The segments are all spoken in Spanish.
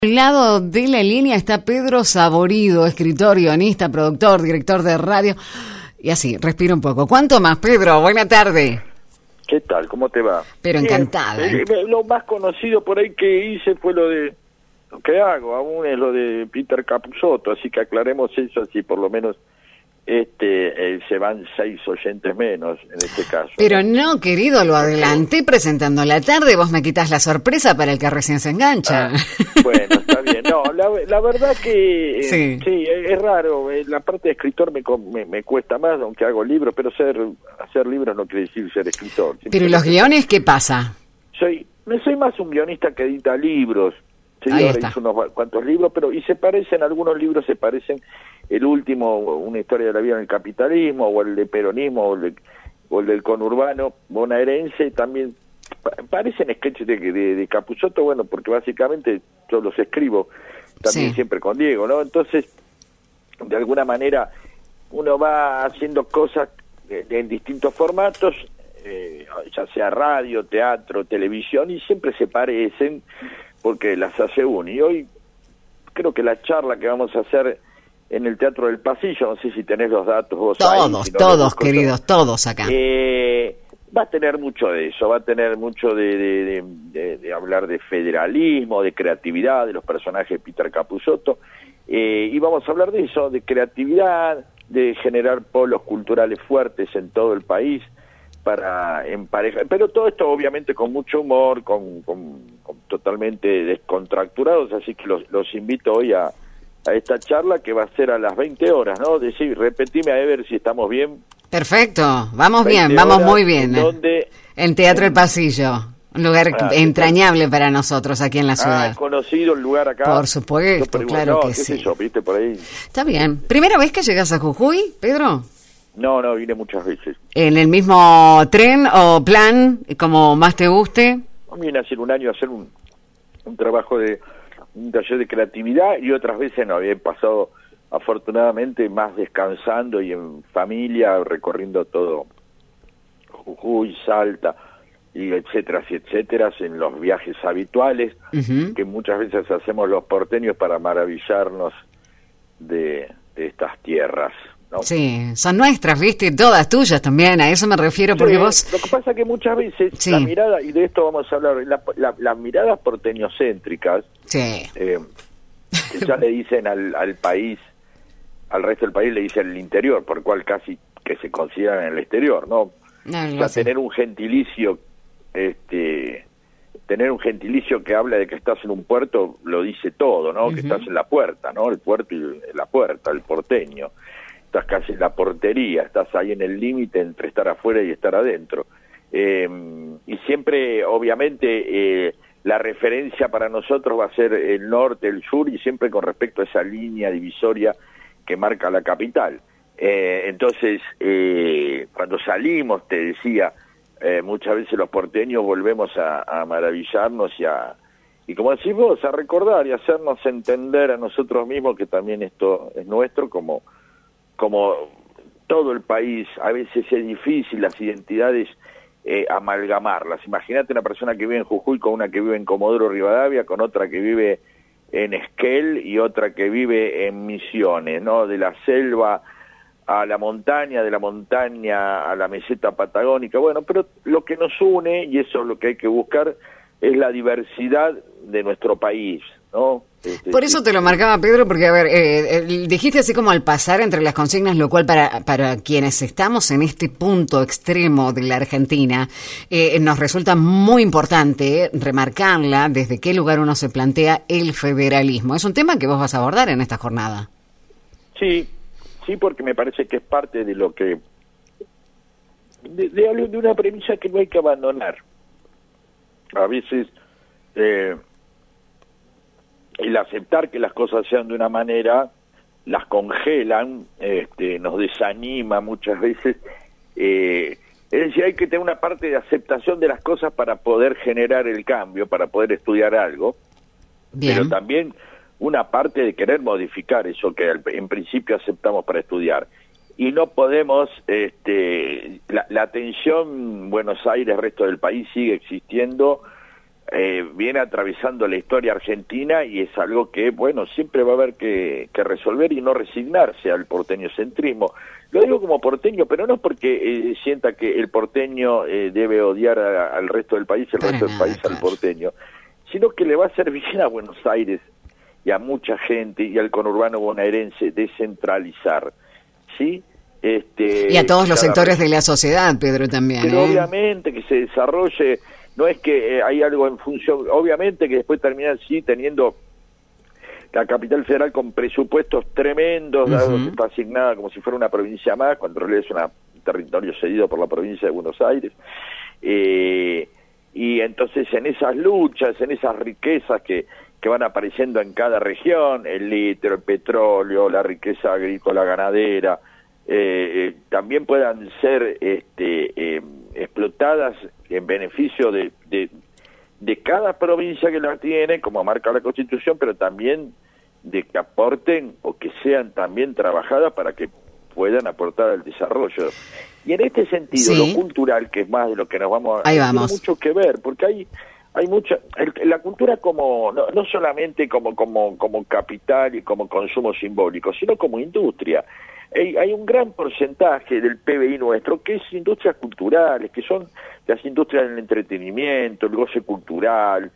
Al lado de la línea está Pedro Saborido, escritor, guionista, productor, director de radio. Y así, respira un poco. ¿Cuánto más, Pedro? Buena tarde. ¿Qué tal? ¿Cómo te va? Pero encantada. Lo más conocido por ahí que hice fue lo que hago aún es lo de Peter Capusotto, así que aclaremos eso, así por lo menos se van 6 oyentes menos en este caso. Pero no, querido, lo adelanté presentando la tarde, vos me quitas la sorpresa para el que recién se engancha. Bueno, está bien. No, la verdad que sí, es raro. La parte de escritor me cuesta más, aunque hago libros, pero hacer libros no quiere decir ser escritor. Pero los guiones, ¿qué pasa? Soy más un guionista que edita libros. Sí, ahí ahora está. hice unos cuantos libros, y se parecen, algunos libros se parecen, el último, Una historia de la vida en el capitalismo, o el de peronismo, o el del conurbano bonaerense, también parecen sketches de Capusotto, bueno, porque básicamente yo los escribo también siempre con Diego, ¿no? Entonces, de alguna manera, uno va haciendo cosas en distintos formatos, ya sea radio, teatro, televisión, y siempre se parecen, porque las hace uno. Y hoy creo que la charla que vamos a hacer en el Teatro del Pasillo, no sé si tenés los datos vos todos, ahí, si no todos, queridos, todos acá. Va a tener mucho de eso, va a tener mucho de hablar de federalismo, de creatividad, de los personajes de Peter Capusotto, y vamos a hablar de eso, de creatividad, de generar polos culturales fuertes en todo el país, para emparejar, pero todo esto obviamente con mucho humor, con totalmente descontracturados, así que los invito hoy a esta charla que va a ser a las 20 horas, ¿no? Decir, repetime a ver si estamos bien. Perfecto, vamos bien, vamos muy bien. En Teatro El Pasillo, un lugar entrañable para nosotros aquí en la ciudad. ¿Conocido el lugar acá? Por supuesto, claro que sí. ¿Qué sé yo, viste por ahí? Está bien. ¿Primera vez que llegas a Jujuy, Pedro? No, vine muchas veces. ¿En el mismo tren o plan, como más te guste? Vine hace un año a hacer un trabajo un taller de creatividad, y otras veces no, había pasado afortunadamente más descansando y en familia, recorriendo todo Jujuy, Salta, y etcétera, en los viajes habituales, que muchas veces hacemos los porteños para maravillarnos de estas tierras, ¿no? Sí, son nuestras, ¿viste? Todas tuyas también, a eso me refiero, porque vos... Lo que pasa es que muchas veces la mirada, y de esto vamos a hablar, las miradas porteñocéntricas, que ya le dicen al país, al resto del país le dicen el interior, por cual casi que se consideran en el exterior, ¿no? Ya tener un gentilicio, que habla de que estás en un puerto, lo dice todo, ¿no? Que estás en la puerta, ¿no? El puerto y la puerta, el porteño. Estás casi en la portería, estás ahí en el límite entre estar afuera y estar adentro. Y siempre, obviamente, la referencia para nosotros va a ser el norte, el sur, y siempre con respecto a esa línea divisoria que marca la capital. Entonces, cuando salimos, te decía, muchas veces los porteños volvemos a maravillarnos y como decís vos, a recordar y hacernos entender a nosotros mismos que también esto es nuestro, como todo el país. A veces es difícil las identidades amalgamarlas. Imagínate una persona que vive en Jujuy con una que vive en Comodoro Rivadavia, con otra que vive en Esquel y otra que vive en Misiones, ¿no? De la selva a la montaña, de la montaña a la meseta patagónica. Bueno, pero lo que nos une, y eso es lo que hay que buscar, es la diversidad de nuestro país, ¿no? Por eso te lo marcaba, Pedro, porque, a ver, dijiste así como al pasar entre las consignas, lo cual para quienes estamos en este punto extremo de la Argentina, nos resulta muy importante remarcarla desde qué lugar uno se plantea el federalismo. Es un tema que vos vas a abordar en esta jornada. Sí, porque me parece que es parte de lo que... de una premisa que no hay que abandonar. A veces... el aceptar que las cosas sean de una manera, las congelan, nos desanima muchas veces. Es decir, hay que tener una parte de aceptación de las cosas para poder generar el cambio, para poder estudiar algo. Bien. Pero también una parte de querer modificar eso que en principio aceptamos para estudiar. Y no podemos, la tensión Buenos Aires, resto del país sigue existiendo, viene atravesando la historia argentina y es algo que, bueno, siempre va a haber que resolver y no resignarse al porteñocentrismo. Lo digo como porteño, pero no porque sienta que el porteño debe odiar al resto del país, el resto del país al porteño, sino que le va a hacer bien a Buenos Aires y a mucha gente y al conurbano bonaerense descentralizar, ¿sí? Y a todos los sectores de la sociedad, Pedro, también. Pero obviamente que se desarrolle, no es que hay algo en función, obviamente que después termina así teniendo la capital federal con presupuestos tremendos, dado que está asignada como si fuera una provincia más, cuando en realidad es un territorio cedido por la provincia de Buenos Aires. Y entonces en esas luchas, en esas riquezas que van apareciendo en cada región, el litio, el petróleo, la riqueza agrícola ganadera, también puedan ser explotadas en beneficio de cada provincia que la tiene, como marca la Constitución, pero también de que aporten o que sean también trabajadas para que puedan aportar al desarrollo. Y en este sentido, lo cultural, que es más de lo que nos vamos a... Tiene mucho que ver, porque hay mucha... la cultura como no solamente como capital y como consumo simbólico, sino como industria. Hay un gran porcentaje del PBI nuestro que es industrias culturales, que son las industrias del entretenimiento, el goce cultural,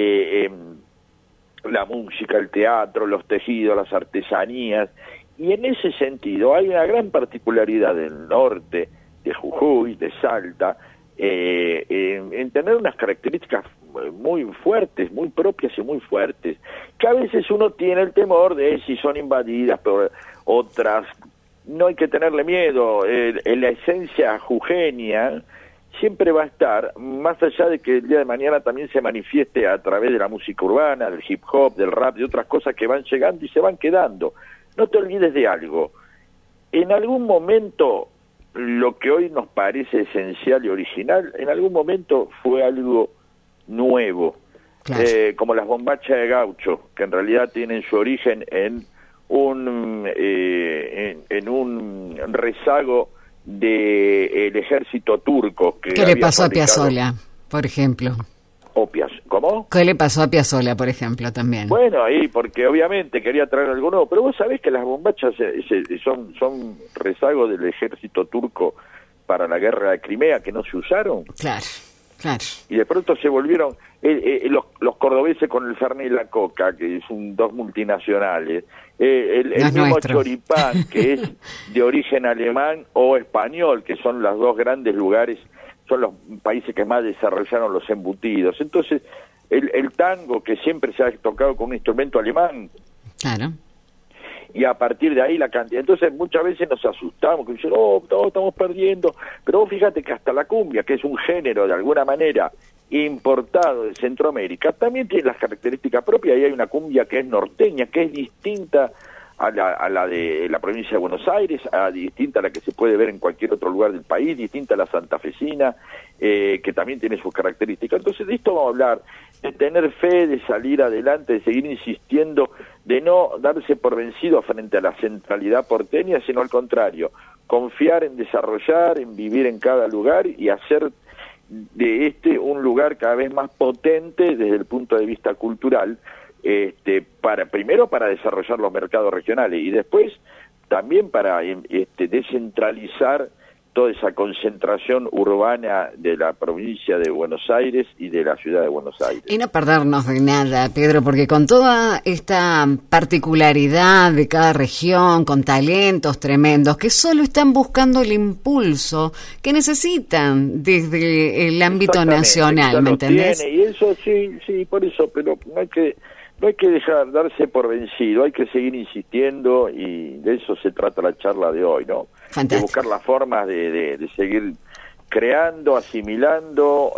la música, el teatro, los tejidos, las artesanías. Y en ese sentido hay una gran particularidad del norte, de Jujuy, de Salta, en tener unas características muy fuertes, muy propias y muy fuertes, que a veces uno tiene el temor de si son invadidas por otras. No hay que tenerle miedo, la esencia jujeña siempre va a estar, más allá de que el día de mañana también se manifieste a través de la música urbana, del hip hop, del rap, de otras cosas que van llegando y se van quedando. No te olvides de algo, en algún momento lo que hoy nos parece esencial y original, en algún momento fue algo nuevo, claro. Como las bombachas de gaucho, que en realidad tienen su origen en un rezago del ejército turco. ¿Qué le pasó a Piazzolla, por ejemplo? ¿Cómo? ¿Qué le pasó a Piazzolla, por ejemplo, también? Bueno, ahí, porque obviamente quería traer algo nuevo, pero vos sabés que las bombachas son rezago del ejército turco para la guerra de Crimea, que no se usaron. Claro. Y de pronto se volvieron los cordobeses con el Fernet y la Coca, que son dos multinacionales, el mismo nuestro choripán, que es de origen alemán o español, que son los dos grandes lugares, son los países que más desarrollaron los embutidos. Entonces, el tango, que siempre se ha tocado con un instrumento alemán, claro, y a partir de ahí la cantidad. Entonces muchas veces nos asustamos, que dicen, estamos perdiendo, pero vos fíjate que hasta la cumbia, que es un género de alguna manera importado de Centroamérica, también tiene las características propias, y hay una cumbia que es norteña, que es distinta a la de la provincia de Buenos Aires, distinta a la que se puede ver en cualquier otro lugar del país, distinta a la santafesina, que también tiene sus características. Entonces de esto vamos a hablar, de tener fe, de salir adelante, de seguir insistiendo, de no darse por vencido frente a la centralidad porteña, sino al contrario, confiar en desarrollar, en vivir en cada lugar y hacer de un lugar cada vez más potente desde el punto de vista cultural, primero para desarrollar los mercados regionales y después también para descentralizar toda esa concentración urbana de la provincia de Buenos Aires y de la ciudad de Buenos Aires. Y no perdernos de nada, Pedro, porque con toda esta particularidad de cada región, con talentos tremendos, que solo están buscando el impulso que necesitan desde el ámbito nacional, ¿me entendés? Y eso sí, por eso, pero no hay que darse por vencido, hay que seguir insistiendo y de eso se trata la charla de hoy, ¿no? Fantástico. De buscar las formas de seguir creando, asimilando,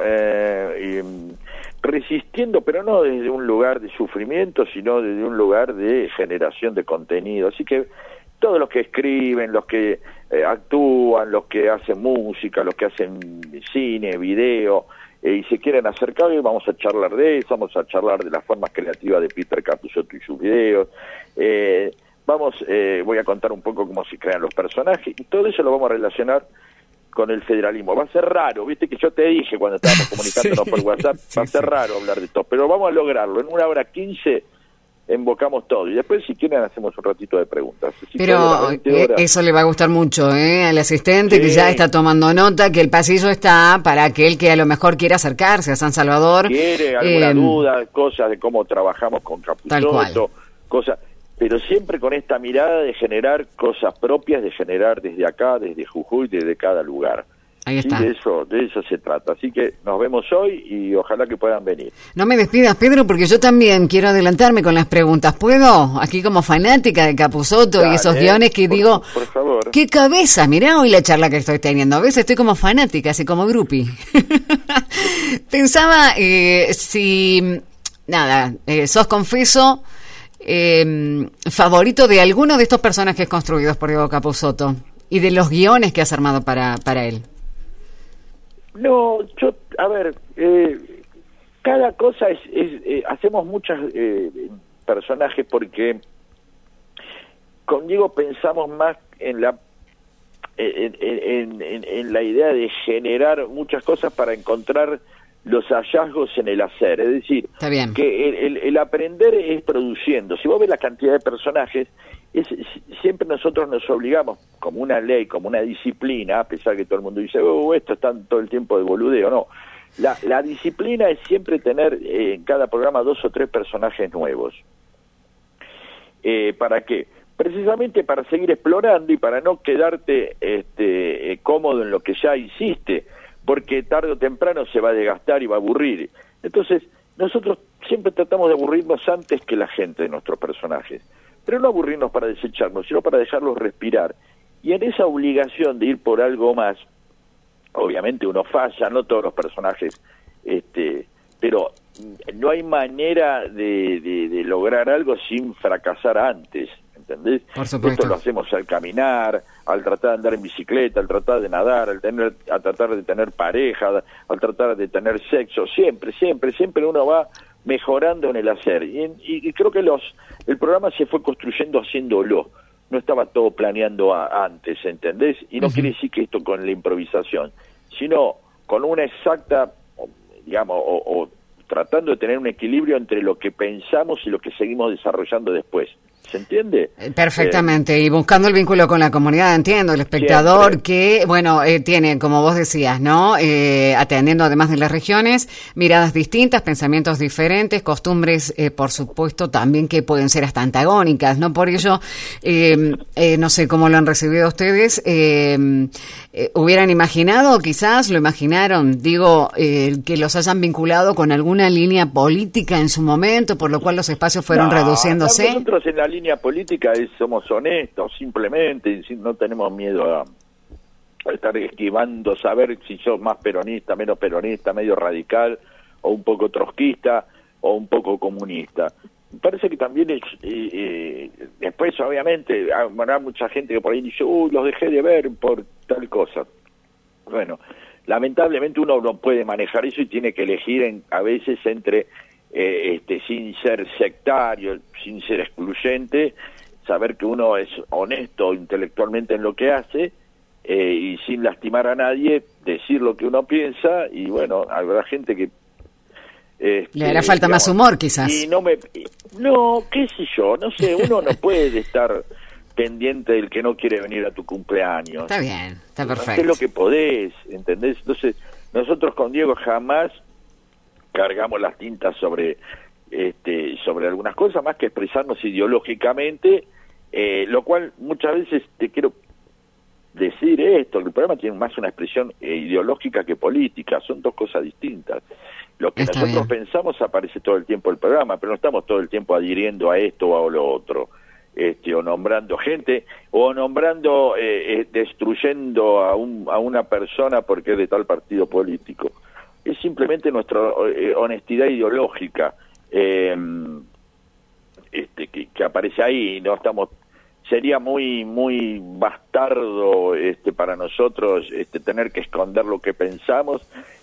resistiendo, pero no desde un lugar de sufrimiento, sino desde un lugar de generación de contenido. Así que todos los que escriben, los que actúan, los que hacen música, los que hacen cine, video, y se quieren acercar, hoy vamos a charlar de eso, vamos a charlar de las formas creativas de Peter Capusotto y sus videos, voy a contar un poco cómo se crean los personajes, y todo eso lo vamos a relacionar con el federalismo. Va a ser raro, viste que yo te dije cuando estábamos comunicándonos por WhatsApp, va a ser raro hablar de esto, pero vamos a lograrlo. En 1h15 embocamos todo y después si quieren hacemos un ratito de preguntas. Pero eso le va a gustar mucho al asistente, que ya está tomando nota, que el pasillo está para aquel que a lo mejor quiera acercarse a San Salvador. Quiere alguna duda, cosas de cómo trabajamos con Capusotto, cosas, pero siempre con esta mirada de generar cosas propias, de generar desde acá, desde Jujuy, desde cada lugar. Ahí está. Sí, de eso se trata. Así que nos vemos hoy y ojalá que puedan venir. No me despidas, Pedro, porque yo también quiero adelantarme con las preguntas. ¿Puedo? Aquí como fanática de Capusotto y esos guiones que digo, por favor. ¡Qué cabeza! Mirá hoy la charla que estoy teniendo. A veces estoy como fanática, así como groupie. Pensaba si... Nada, sos confeso... favorito de alguno de estos personajes construidos por Diego Capusotto y de los guiones que has armado para él. No, a ver, cada cosa hacemos muchos personajes porque con Diego pensamos más en la idea de generar muchas cosas para encontrar los hallazgos en el hacer, es decir, que el aprender es produciendo. Si vos ves la cantidad de personajes, siempre nosotros nos obligamos, como una ley, como una disciplina, a pesar que todo el mundo dice, esto está todo el tiempo de boludeo, no. La disciplina es siempre tener en cada programa 2 o 3 personajes nuevos. ¿Para qué? Precisamente para seguir explorando y para no quedarte cómodo en lo que ya hiciste, porque tarde o temprano se va a desgastar y va a aburrir. Entonces, nosotros siempre tratamos de aburrirnos antes que la gente de nuestros personajes, pero no aburrirnos para desecharnos, sino para dejarlos respirar. Y en esa obligación de ir por algo más, obviamente uno falla, no todos los personajes, pero no hay manera de lograr algo sin fracasar antes, ¿entendés? Por supuesto. Esto lo hacemos al caminar, al tratar de andar en bicicleta, al tratar de nadar, al tratar de tener pareja, al tratar de tener sexo, siempre uno va mejorando en el hacer. Y creo que el programa se fue construyendo haciéndolo, no estaba todo planeando antes, ¿entendés? Y no quiere decir que esto con la improvisación, sino con una exacta, digamos, o tratando de tener un equilibrio entre lo que pensamos y lo que seguimos desarrollando después. ¿Se entiende? Perfectamente, y buscando el vínculo con la comunidad, entiendo, el espectador siempre. Que, bueno, tiene, como vos decías, ¿no? Atendiendo además de las regiones, miradas distintas, pensamientos diferentes, costumbres, por supuesto, también que pueden ser hasta antagónicas, ¿no? Por ello, no sé cómo lo han recibido ustedes, ¿hubieran imaginado, quizás lo imaginaron, digo, que los hayan vinculado con alguna línea política en su momento, por lo cual los espacios fueron reduciéndose? Nosotros en la línea política somos honestos, simplemente, no tenemos miedo a estar esquivando, saber si sos más peronista, menos peronista, medio radical, o un poco trotskista, o un poco comunista. Me parece que también después, obviamente, habrá mucha gente que por ahí dice, los dejé de ver por tal cosa. Bueno, lamentablemente uno no puede manejar eso y tiene que elegir a veces entre sin ser sectario, sin ser excluyente, saber que uno es honesto intelectualmente en lo que hace y sin lastimar a nadie, decir lo que uno piensa. Y bueno, habrá gente que le hará falta más humor, quizás. Y no, qué sé yo, no sé, uno no puede estar pendiente del que no quiere venir a tu cumpleaños. Está bien, está perfecto. Hacés lo que podés, ¿entendés? Entonces, nosotros con Diego jamás cargamos las tintas sobre algunas cosas, más que expresarnos ideológicamente, lo cual muchas veces te quiero decir esto, que el programa tiene más una expresión ideológica que política, son dos cosas distintas. Lo que nosotros pensamos aparece todo el tiempo en el programa, pero no estamos todo el tiempo adhiriendo a esto o a lo otro, o nombrando gente, o nombrando, destruyendo a una persona porque es de tal partido político. Es simplemente nuestra honestidad ideológica que aparece ahí. No estamos, sería muy bastardo para nosotros tener que esconder lo que pensamos.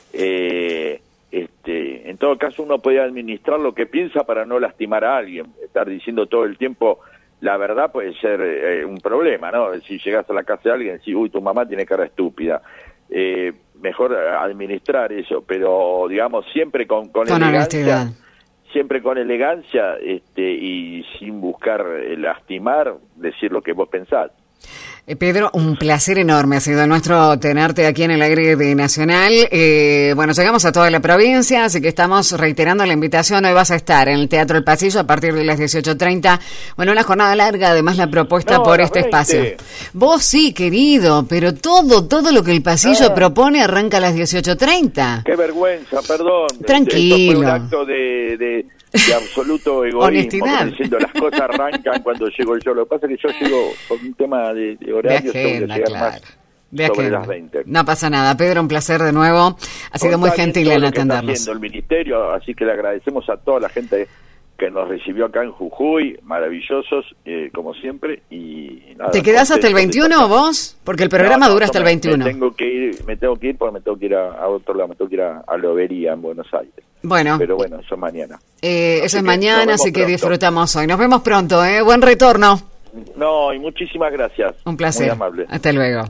En todo caso, uno puede administrar lo que piensa para no lastimar a alguien. Estar diciendo todo el tiempo la verdad puede ser un problema, ¿no? Si llegas a la casa de alguien y decís, tu mamá tiene cara estúpida. mejor administrar eso, pero digamos siempre con honestidad. Siempre con elegancia, y sin buscar lastimar, decir lo que vos pensás. Pedro, un placer enorme ha sido nuestro tenerte aquí en el aire de Nacional. Bueno, llegamos a toda la provincia, así que estamos reiterando la invitación. Hoy vas a estar en el Teatro El Pasillo a partir de las 18:30. Bueno, una jornada larga, además la propuesta por este 20. Espacio. Vos sí, querido, pero todo lo que el Pasillo propone arranca a las 18:30. Qué vergüenza, perdón. Tranquilo. Esto fue un acto de absoluto egoísmo. Honestidad. Diciendo las cosas arrancan cuando llego yo. Lo que pasa es que yo llego por un tema de horario, tengo que llegar más sobre las 20. No pasa nada. Pedro, un placer de nuevo. Ha sido muy gentil en atendernos. Está haciendo el ministerio, así que le agradecemos a toda la gente que nos recibió acá en Jujuy, maravillosos, como siempre, y nada. ¿Te quedás hasta el 21 vos? Porque el programa dura hasta el 21. Me tengo que ir porque me tengo que ir a otro lado, me tengo que ir a Lobería, en Buenos Aires. Bueno. Pero bueno, eso es mañana. Eso es mañana, así que disfrutamos hoy. Nos vemos pronto, Buen retorno. No, y muchísimas gracias. Un placer. Muy amable. Hasta luego.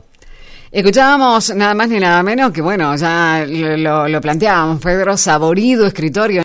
Escuchábamos nada más ni nada menos que, bueno, ya lo planteábamos, Pedro Saborido, escritor y